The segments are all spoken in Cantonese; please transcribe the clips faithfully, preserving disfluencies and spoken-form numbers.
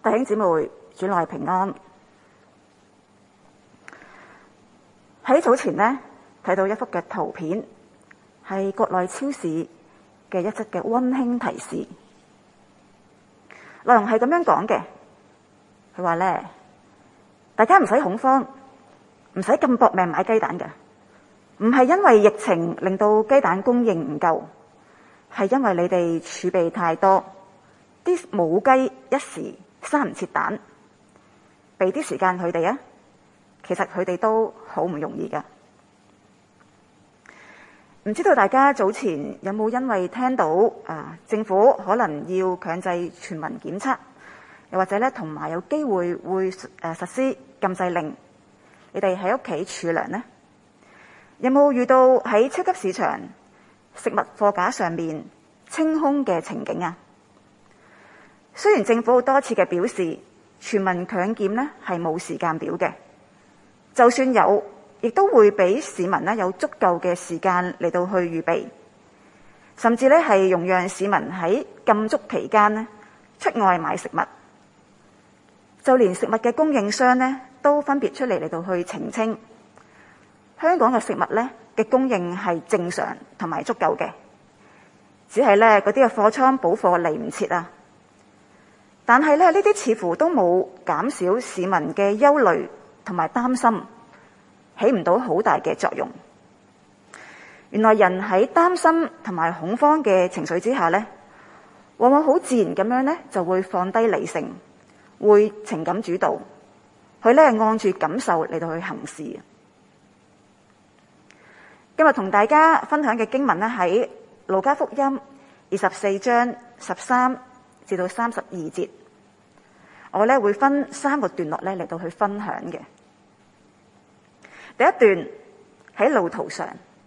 弟兄姊妹，主內平安。喺早前呢，睇到一幅嘅圖片，係國內超市嘅一則嘅溫馨提示。內容係咁樣講嘅，佢話咧，大家唔使恐慌，唔使咁搏命買雞蛋嘅，唔係因為疫情令到雞蛋供應唔夠，係因為你哋儲備太多，啲母雞一時生唔切蛋，俾啲時間佢哋啊。其實佢哋都好唔容易噶。唔知道大家早前有冇因為聽到啊政府可能要強制全民檢測，又或者咧同埋有機會會誒實施禁制令，你哋喺屋企儲糧呢？有冇遇到喺超級市場食物貨架上面清空嘅情景啊？雖然政府多次嘅表示全民強檢呢係冇時間表嘅，就算有，亦都會俾市民呢有足夠嘅時間嚟到去預備，甚至呢係容讓市民喺禁足期間呢出外買食物，就連食物嘅供應商呢都分別出嚟嚟到去澄清，香港嘅食物呢嘅供應係正常同埋足夠嘅，只係呢嗰啲嘅貨倉補貨嚟唔切啊。但係呢呢啲似乎都冇減少市民嘅憂慮同埋擔心，起唔到好大嘅作用。原來人喺擔心同埋恐慌嘅情緒之下呢，往往好自然咁樣呢就會放低理性，會情感主導，佢呢按住感受嚟到去行事。今日同大家分享嘅經文呢，喺路加福音二十四章十三至到三十二節，我呢會分三個段落呢嚟到去分享嘅。第一段喺路途上，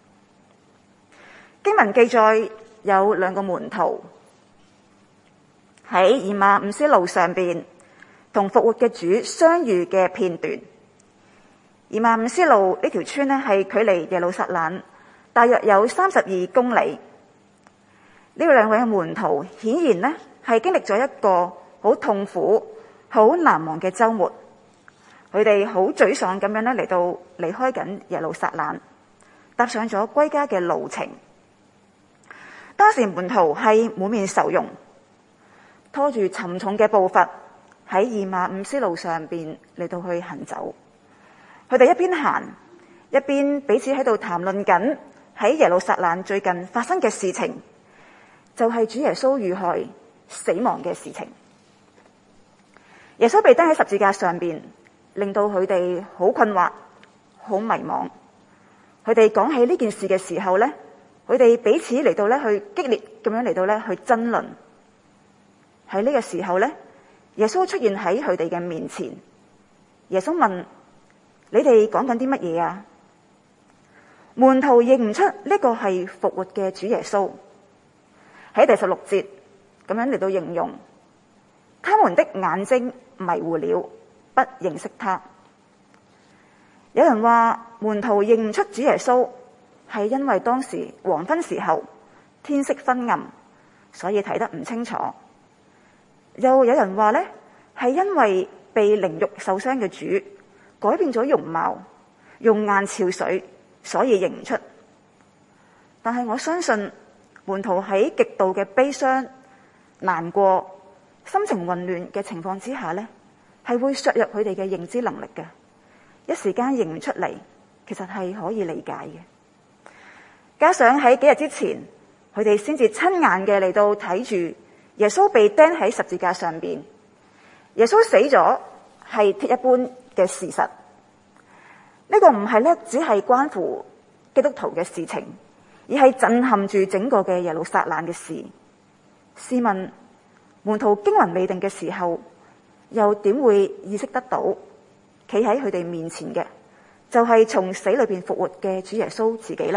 經文記載有兩個門徒喺以馬忤斯路上邊同復活嘅主相遇嘅片段。以馬忤斯路呢條村呢係距離耶路撒冷大約有三十二公里。呢兩位嘅門徒顯然呢係經歷咗一個好痛苦、好難忘嘅週末。佢哋好沮喪咁樣咧嚟到離開緊耶路撒冷，踏上咗歸家嘅路程。當時門徒係滿面愁容，拖住沉重嘅步伐喺以馬忤斯路上邊嚟到去行走。佢哋一邊行一邊彼此喺度談論緊喺耶路撒冷最近發生嘅事情，就係主耶穌遇害死亡嘅事情。耶穌被釘喺十字架上邊，令到佢哋好困惑、好迷茫。佢哋講起呢件事嘅時候呢，佢哋彼此嚟到咧去激烈咁樣嚟到咧去爭論。喺呢個時候呢，耶穌出現喺佢哋嘅面前。耶穌問：你哋講緊啲乜嘢啊？門徒認唔出呢個係復活嘅主耶穌。喺第十六節咁樣嚟到形容，他們的眼睛迷糊了，不認識他。有人話門徒認唔出主耶穌，係因為當時黃昏時候天色昏暗，所以睇得唔清楚。又有人話呢，係因為被凌辱受傷嘅主改變咗容貌，容顏憔悴，所以認唔出。但係我相信門徒喺極度嘅悲傷、難過、心情混亂嘅情況之下呢，係會削弱佢哋嘅認知能力嘅，一時間認唔出嚟，其實係可以理解嘅。加上喺幾日之前，佢哋先至親眼嘅嚟到睇住耶穌被釘喺十字架上邊，耶穌死咗係鐵一般嘅事實。呢個唔係咧，只係關乎基督徒嘅事情，而係震撼住整個嘅耶路撒冷嘅事。試問門徒驚魂未定嘅時候，又點會意識得到企喺佢哋面前嘅就係從死裏邊復活嘅主耶穌自己呢？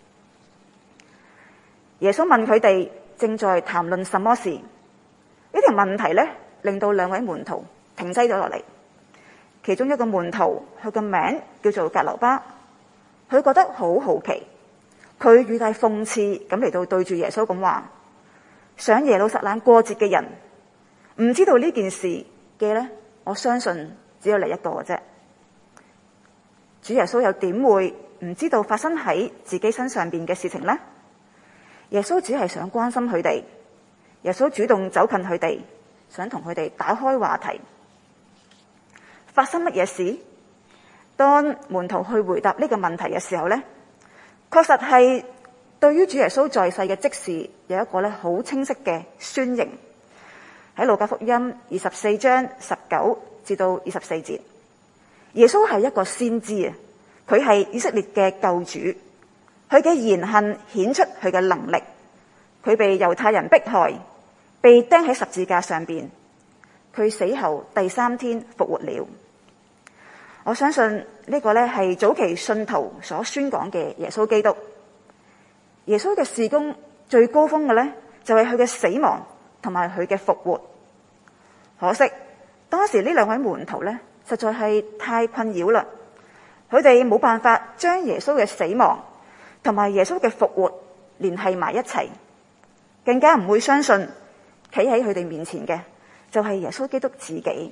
耶穌問佢哋正在談論什麼事？呢條問題咧，令到兩位門徒停低咗落嚟。其中一個門徒，佢個名叫做革流巴，佢覺得好好奇，佢語帶諷刺咁嚟到對住耶穌咁話：上耶路撒冷過節嘅人唔知道呢件事， 嘅呢，我相信只有你一個嘅啫。主耶穌又點會唔知道發生喺自己身上邊嘅事情呢？耶穌只係想關心佢哋，耶穌主動走近佢哋，想同佢哋打開話題。發生乜嘢事？當門徒去回答呢個問題嘅時候呢，確實係對於主耶穌在世嘅職事有一個咧好清晰嘅宣認。喺路加福音二十四章十九至到二十四節，耶穌係一個先知啊，佢係以色列嘅救主，佢嘅言行顯出佢嘅能力。佢被猶太人迫害，被釘喺十字架上邊，佢死後第三天復活了。我相信呢個咧係早期信徒所宣講嘅耶穌基督。耶穌嘅事工最高峰嘅咧就係佢嘅死亡同埋佢嘅復活。可惜當時呢兩位門徒咧實在係太困擾啦，佢哋冇辦法將耶穌嘅死亡同埋耶穌嘅復活聯繫埋一齊，更加唔會相信企喺佢哋面前嘅就係耶穌基督自己。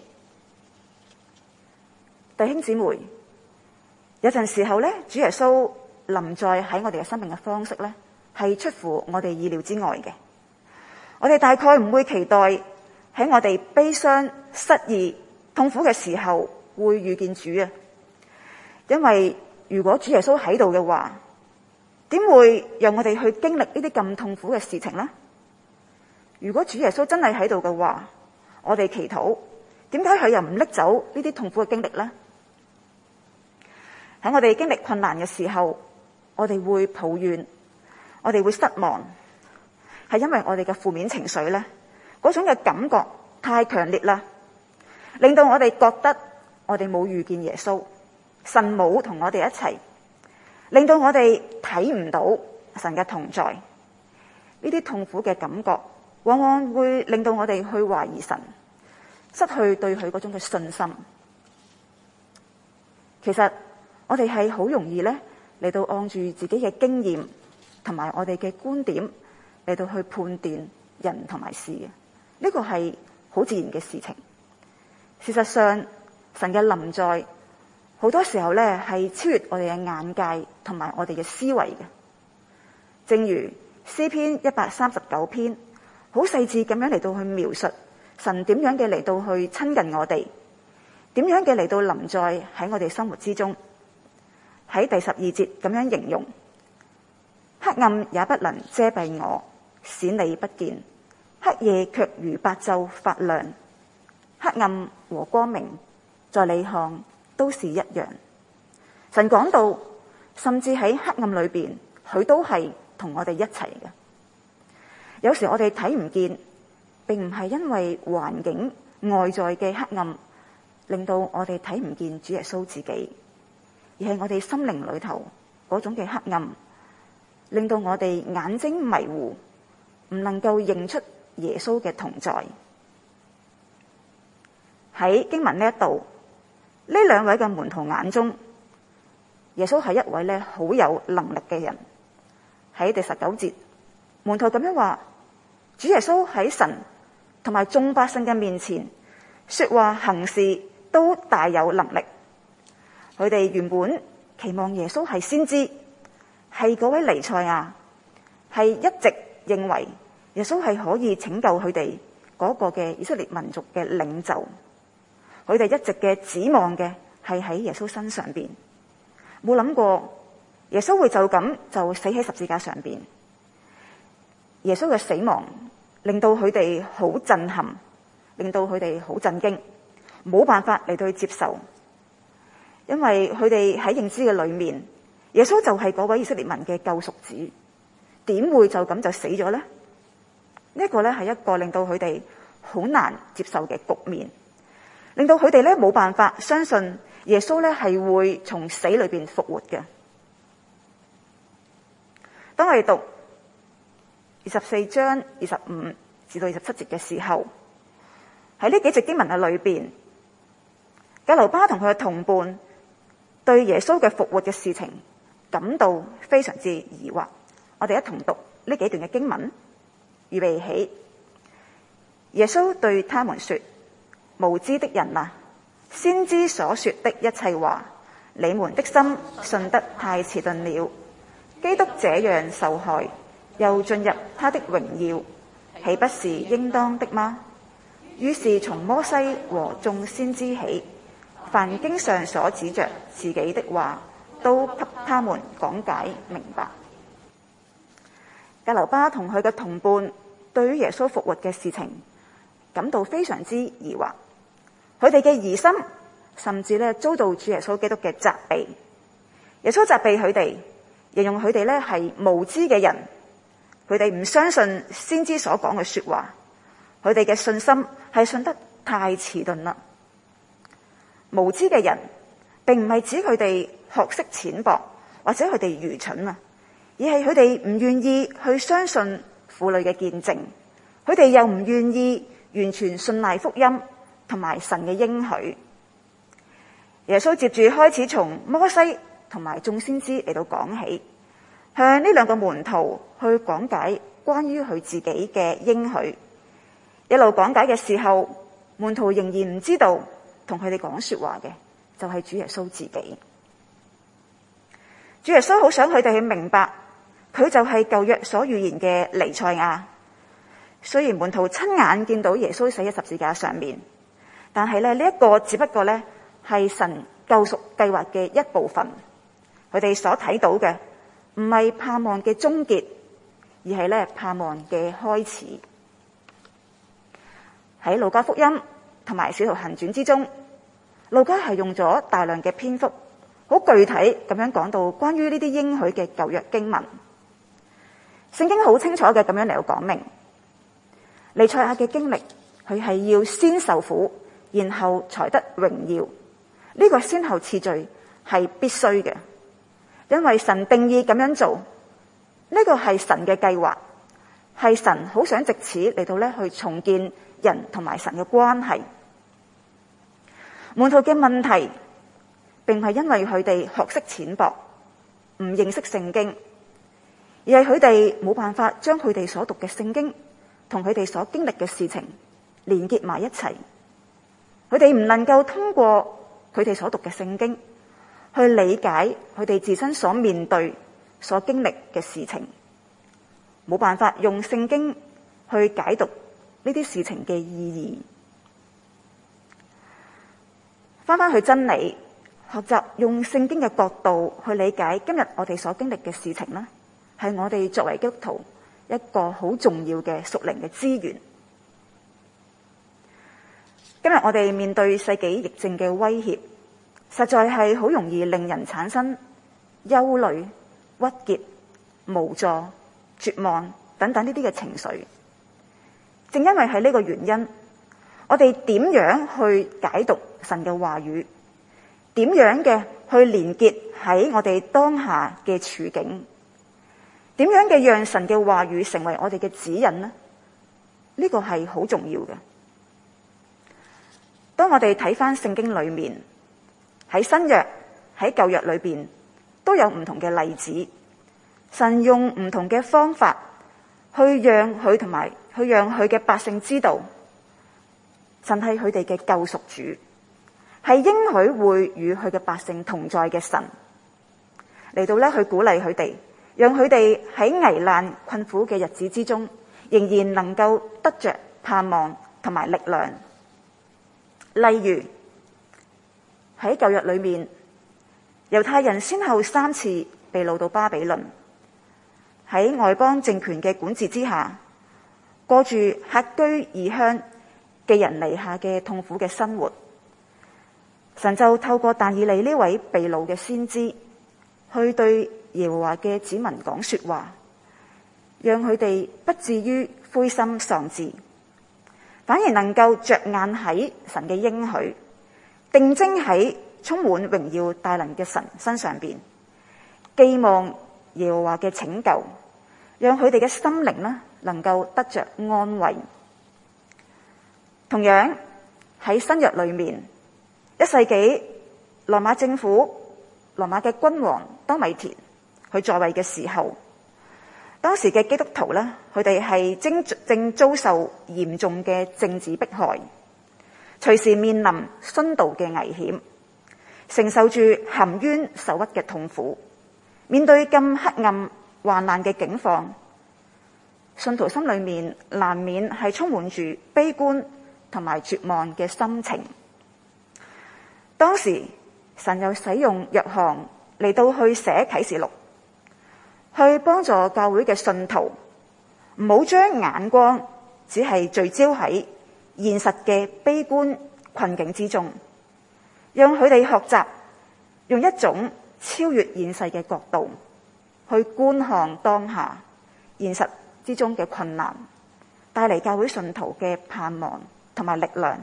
弟兄姊妹，有陣時候咧，主耶穌臨在喺我哋嘅生命嘅方式咧，係出乎我哋意料之外嘅。我哋大概唔會期待喺我哋悲傷、失意、痛苦嘅時候會遇見主啊。因為如果主耶穌喺度嘅話，點會讓我哋去經歷呢啲咁痛苦嘅事情呢？如果主耶穌真係喺度嘅話，我哋祈禱，點解佢又唔拎走呢啲痛苦嘅經歷呢？喺我哋經歷困難嘅時候，我哋會抱怨，我哋會失望，係因為我哋嘅負面情緒咧，嗰種嘅感覺太強烈啦，令到我哋覺得我哋冇遇見耶穌，神冇同我哋一齊，令到我哋睇唔到神嘅同在。呢啲痛苦嘅感覺往往會令到我哋去懷疑神，失去對佢嗰種嘅信心。其實我哋係好容易咧嚟到按住自己嘅經驗同埋我哋嘅觀點嚟到去判斷人同埋事嘅，呢個係好自然嘅事情。事實上，神嘅臨在好多時候咧係超越我哋嘅眼界同埋我哋嘅思維嘅。正如詩篇一百三十九篇好細緻咁樣嚟到去描述神點樣嘅嚟到去親近我哋，點樣嘅嚟到臨在喺我哋生活之中。喺第十二節咁樣形容，黑暗也不能遮蔽我，使你不見，黑夜卻如白晝發亮。黑暗和光明在你看都是一樣。神講到，甚至喺黑暗裏邊，佢都係同我哋一齊嘅。有時我哋睇唔見，並唔係因為環境外在嘅黑暗令到我哋睇唔見主耶穌自己，而係我哋心靈裏頭嗰種嘅黑暗，令到我哋眼睛迷糊，唔能夠認出耶穌嘅同在。喺經文呢一度，呢兩位嘅門徒眼中，耶穌係一位咧好有能力嘅人。喺第十九節，門徒咁樣話，主耶穌喺神同埋眾百姓嘅面前說話行事都大有能力。佢哋原本期望耶穌係先知，係嗰位彌賽亞，係一直認為耶穌係可以拯救佢哋嗰個嘅以色列民族嘅領袖。佢哋一直嘅指望嘅係喺耶穌身上邊，冇諗過耶穌會就咁就死喺十字架上邊。耶穌嘅死亡令到佢哋好震撼，令到佢哋好震驚，冇辦法嚟到去接受。因為佢哋喺認知嘅裏面，耶穌就係嗰位以色列民嘅救贖主，點會就咁就死咗呢？呢個咧係一個令到佢哋好難接受嘅局面，令到佢哋咧冇辦法相信耶穌咧係會從死裏邊復活嘅。當我哋讀二十四章二十五至到二十七節嘅時候，喺呢幾節經文嘅裏邊，革流巴同佢嘅同伴對耶穌嘅復活嘅事情感到非常之疑惑。我哋一同讀呢幾段嘅經文，預備起。耶穌對他們說： 無知的人啊，先知所說的一切話，你們的心信得太遲鈍了。基督這樣受害，又進入他的榮耀，豈不是應當的嗎？於是從摩西和眾先知起，凡經上所指着自己的話，都給他們講解明白。革流巴同佢嘅同伴對於耶穌復活嘅事情感到非常之疑惑，佢哋嘅疑心甚至咧遭到主耶穌基督嘅責備。耶穌責備佢哋，形容佢哋咧係無知嘅人，佢哋唔相信先知所講嘅說話，佢哋嘅信心係信得太遲鈍啦。無知嘅人並唔係指佢哋學識淺薄或者佢哋愚蠢啊，而係佢哋唔願意去相信婦女嘅見證，佢哋又唔願意完全信賴福音同埋神嘅應許。耶穌接住開始從摩西同埋眾先知嚟到講起，向呢兩個門徒去講解關於佢自己嘅應許。一路講解嘅時候，門徒仍然唔知道同佢哋講說話嘅就係主耶穌自己。主耶穌好想佢哋去明白，佢就係舊約所預言嘅彌賽亞。雖然門徒親眼見到耶穌死喺十字架上面，但係咧呢一個只不過咧係神救贖計劃嘅一部分。佢哋所睇到嘅唔係盼望嘅終結，而係咧盼望嘅開始。喺路加福音同埋使徒行傳之中，路加係用咗大量嘅篇幅，好具體咁樣講到關於呢啲應許嘅舊約經文。聖經好清楚嘅咁樣嚟到講明，彌賽亞嘅經歷，佢係要先受苦，然後才得榮耀。呢個先後次序係必須嘅，因為神定義咁樣做，呢個係神嘅計劃，係神好想藉此嚟到咧去重建人同埋神嘅關係。門徒嘅問題並唔係因為佢哋學識淺薄，唔認識聖經，而係佢哋冇辦法將佢哋所讀嘅聖經同佢哋所經歷嘅事情連結埋一齊。佢哋唔能夠通過佢哋所讀嘅聖經去理解佢哋自身所面對、所經歷嘅事情，冇辦法用聖經去解讀呢啲事情嘅意義。翻返去真理，學習用聖經嘅角度去理解今日我哋所經歷嘅事情啦，係我哋作為基督徒一個好重要嘅屬靈嘅資源。今日我哋面對世紀疫症嘅威脅，實在係好容易令人產生憂慮、鬱結、無助、絕望等等呢啲嘅情緒。正因為係呢個原因，我哋點樣去解讀神嘅話語，點樣嘅去連結喺我哋當下嘅處境，點樣嘅讓神嘅話語成為我哋嘅指引呢？呢個係好重要嘅。當我哋睇返聖經裏面，喺新約喺舊約裏邊都有唔同嘅例子，神用唔同嘅方法去讓佢同埋去讓佢嘅百姓知道，神係佢哋嘅救贖主，係應許會與佢嘅百姓同在嘅神，嚟到咧去鼓勵佢哋，讓佢哋喺危難困苦嘅日子之中，仍然能夠得着盼望同埋力量。例如喺舊約裏面，猶太人先後三次被擄到巴比倫，喺外邦政權嘅管治之下，過住客居異鄉、寄人籬下嘅痛苦嘅生活。神就透過但以理呢位被擄嘅先知，去對耶和華嘅子民講說話，讓佢哋不至於灰心喪志，反而能夠着眼喺神嘅應許，定睛喺充滿榮耀大能嘅神身上邊，寄望耶和華嘅拯救，讓佢哋嘅心靈呢能夠得着安慰。同樣喺新約裏面，一世紀羅馬政府、羅馬嘅君王多米田佢在位嘅時候，當時嘅基督徒呢，佢哋係正正遭受嚴重嘅政治迫害， 隨時面臨殉道嘅危險，承受住含冤受屈嘅痛苦。面對咁黑暗患難嘅境況，信徒心裏面難免係充滿住悲觀同埋絕望嘅心情。當時神又使用約翰嚟到去寫啟示錄，去幫助教會嘅信徒，唔好將眼光只係聚焦喺現實嘅悲觀困境之中，讓佢哋學習用一種超越現世嘅角度去觀看當下現實之中嘅困難，帶嚟教會信徒嘅盼望同埋力量。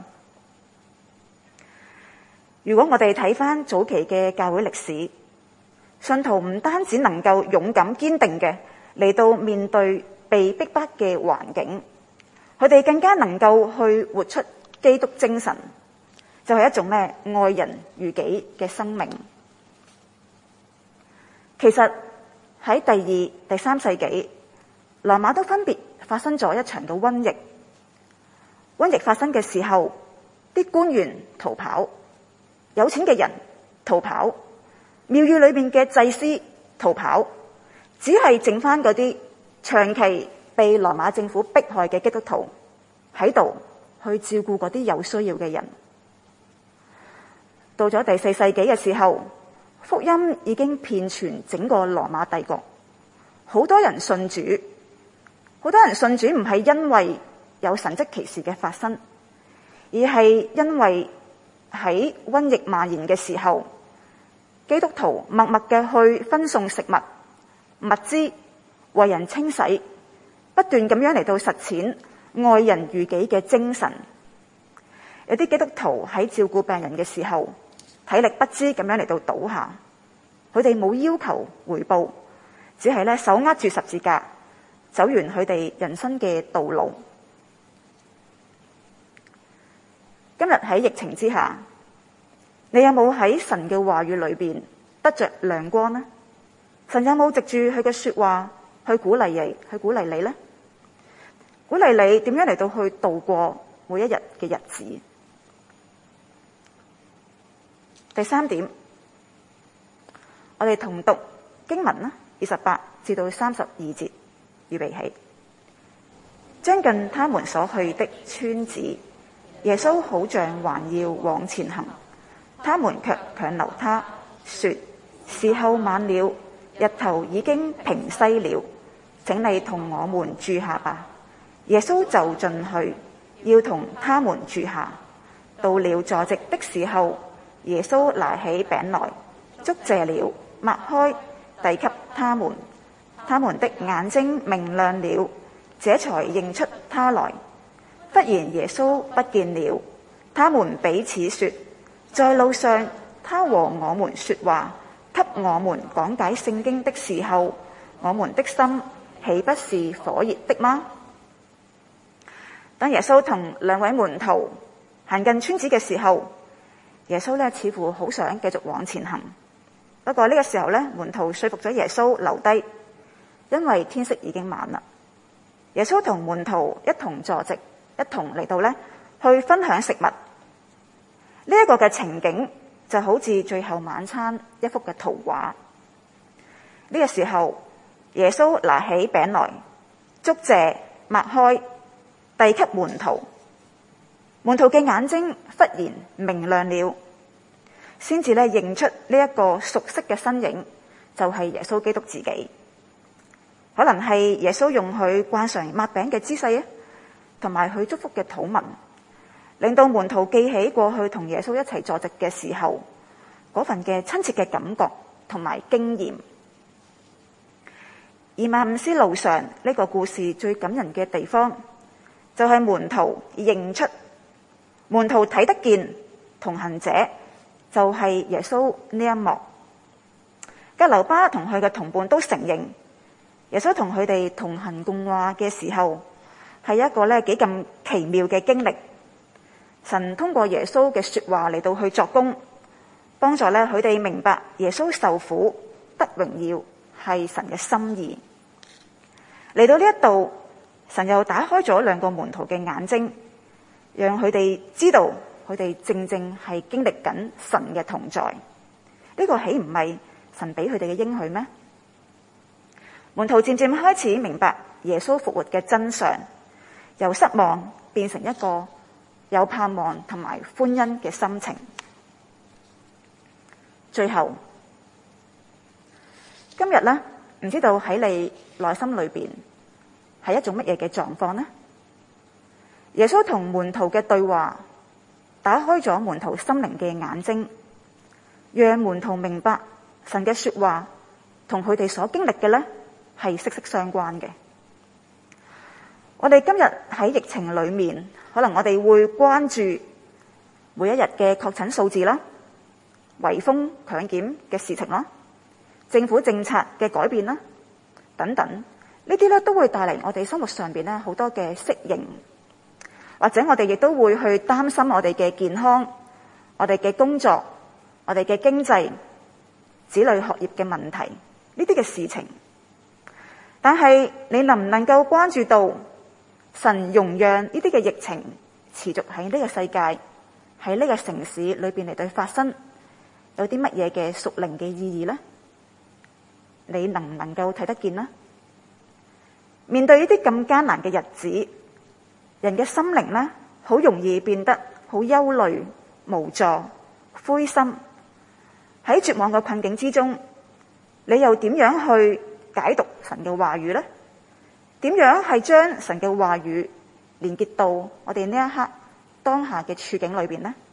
如果我哋睇返早期嘅教會歷史，信徒唔單止能夠勇敢堅定嘅嚟到面對被逼迫嘅環境，佢哋更加能夠去活出基督精神，就係一種咧愛人如己嘅生命。其實喺第二、第三世紀，羅馬都分別發生咗一場嘅瘟疫。瘟疫發生嘅時候，啲官員逃跑，有錢嘅人逃跑，廟宇裏面嘅祭司逃跑，只係剩翻嗰啲長期被羅馬政府迫害嘅基督徒喺度去照顧嗰啲有需要嘅人。到咗第四世紀嘅時候，福音已經遍傳整個羅馬帝國，好多人信主。好多人信主唔係因為有神蹟奇事嘅發生，而係因為喺瘟疫蔓延嘅時候，基督徒默默嘅去分送食物、物資，為人清洗，不斷咁樣嚟到實踐愛人如己嘅精神。有啲基督徒喺照顧病人嘅時候，體力不支咁樣嚟到倒下，佢哋冇要求回報，只係咧手握住十字架，走完佢哋人生嘅道路。今日喺疫情之下，你有冇喺神嘅話語裏邊得着亮光呢？神有冇藉住佢嘅說話去鼓勵你，去鼓勵你呢？鼓勵你點樣嚟到去度過每一日嘅日子？第三點，我哋同讀經文啦，二十八至到三十二節，預備起。將近他們所去的村子，耶穌好像還要往前行，他們卻強留他，說：時候晚了，日頭已經平西了，請你同我們住下吧。耶穌就進去，要同他們住下。到了坐席的時候，耶穌拿起餅來，祝謝了，擘開，遞給他們。他們的眼睛明亮了，這才認出他來。忽然耶穌不見了，他們彼此說：在路上，他和我們說話，給我們講解聖經的時候，我們的心豈不是火熱的嗎？當耶穌同兩位門徒行近村子嘅時候，耶穌咧似乎好想繼續往前行。不過呢個時候咧，門徒說服咗耶穌留低，因為天色已經晚啦。耶穌同門徒一同坐席，一同嚟到咧去分享食物。呢一個嘅情景就好似最後晚餐一幅嘅圖畫。呢個時候，耶穌拿起餅來，祝謝，擘開，遞給門徒。門徒嘅眼睛忽然明亮了，先至咧認出呢一個熟悉嘅身影，就係耶穌基督自己。可能係耶穌用佢慣常擘餅嘅姿勢啊，同埋佢祝福嘅禱文，令到門徒記起過去同耶穌一齊坐席嘅時候嗰份嘅親切嘅感覺同埋經驗。以馬忤斯路上呢個故事最感人嘅地方，就係門徒認出，門徒睇得見同行者就係耶穌呢一幕。革流巴同佢嘅同伴都承認，耶穌同佢哋同行共話嘅時候，係一個咧幾咁奇妙嘅經歷。神通過耶穌嘅說話嚟到去作工，幫助咧佢哋明白耶穌受苦得榮耀係神嘅心意。嚟到呢一度，神又打開咗兩個門徒嘅眼睛，讓佢哋知道佢哋正正係經歷緊神嘅同在。呢個豈唔係神俾佢哋嘅應許咩？門徒漸漸開始明白耶穌復活嘅真相，由失望變成一個有盼望同埋歡欣嘅心情。最後，今日呢，唔知道喺你內心裏邊係一種乜嘢嘅狀況呢？耶穌同門徒嘅對話打開咗門徒心靈嘅眼睛，讓門徒明白神嘅說話同佢哋所經歷嘅呢係息息相關嘅。我哋今日喺疫情裏面，可能我哋會關注每一日嘅確診數字啦、圍封強檢嘅事情啦、政府政策嘅改變啦等等，呢啲咧都會帶嚟我哋生活上邊咧好多嘅適應，或者我哋亦都會去擔心我哋嘅健康、我哋嘅工作、我哋嘅經濟、子女學業嘅問題呢啲嘅事情。但係你能唔能夠關注到神容讓呢啲嘅疫情持續喺呢個世界、喺呢個城市裏邊嚟對發生，有啲乜嘢嘅屬靈嘅意義呢？你能唔能夠睇得見呢？面對呢啲咁艱難嘅日子，人嘅心靈呢，好容易變得好憂慮、無助、灰心。喺絕望嘅困境之中，你又點樣去解讀神嘅話語呢？點樣係將神嘅話語連結到我哋呢一刻當下嘅處境裏邊呢？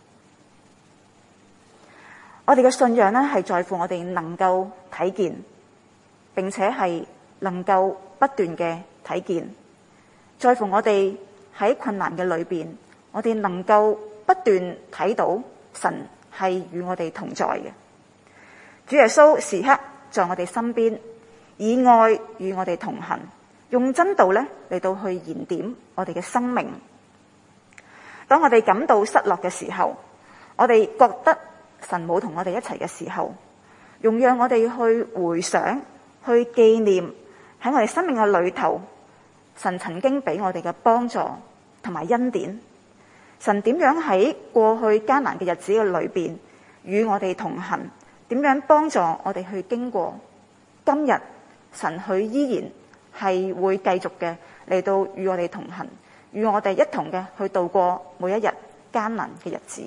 我哋嘅信仰呢，係在乎我哋能夠睇見，並且係能夠不斷嘅睇見，在乎我哋喺困難嘅裏邊，我哋能夠不斷睇到神係與我哋同在嘅。主耶穌時刻在我哋身邊，以愛與我哋同行，用真道咧嚟到去燃點我哋嘅生命。當我哋感到失落嘅時候，我哋覺得神冇同我哋一齊嘅時候，容讓我哋去回想、去紀念喺我哋生命嘅裏頭，神曾經俾我哋嘅幫助同埋恩典。神點樣喺過去艱難嘅日子嘅裏邊與我哋同行，點樣幫助我哋去經過今日，神佢依然係會繼續嘅嚟到與我哋同行，與我哋一同嘅去度過每一日艱難嘅日子。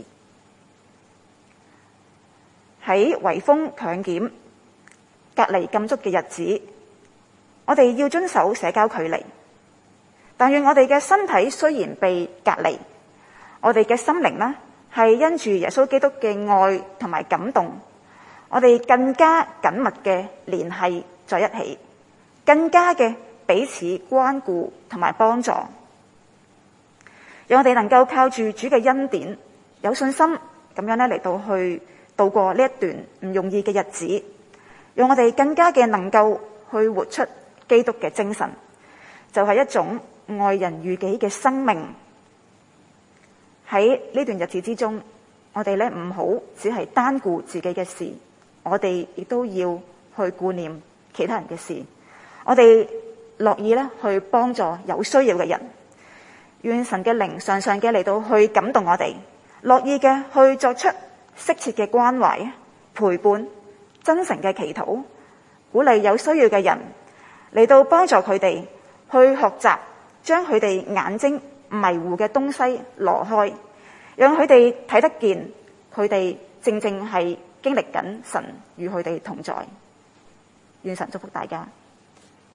喺圍封強檢、隔離禁足嘅日子，我哋要遵守社交距離。但願我哋嘅身體雖然被隔離，我哋嘅心靈呢係因住耶穌基督嘅愛同埋感動，我哋更加緊密嘅聯繫在一起，更加嘅彼此關顧同埋幫助，讓我哋能夠靠住主嘅恩典，有信心咁樣咧嚟到去度過呢一段唔容易嘅日子，讓我哋更加嘅能夠去活出基督嘅精神，就係一種愛人如己嘅生命。喺呢段日子之中，我哋咧唔好只係單顧自己嘅事，我哋亦都要去顧念其他人嘅事。我哋樂意咧去幫助有需要嘅人，願神嘅靈常常嘅嚟到去感動我哋，樂意嘅去作出適切嘅關懷、陪伴、真誠嘅祈禱，鼓勵有需要嘅人嚟到幫助佢哋去學習，將佢哋眼睛迷糊嘅東西挪開，讓佢哋睇得見，佢哋正正係經歷緊神與佢哋同在。願神祝福大家。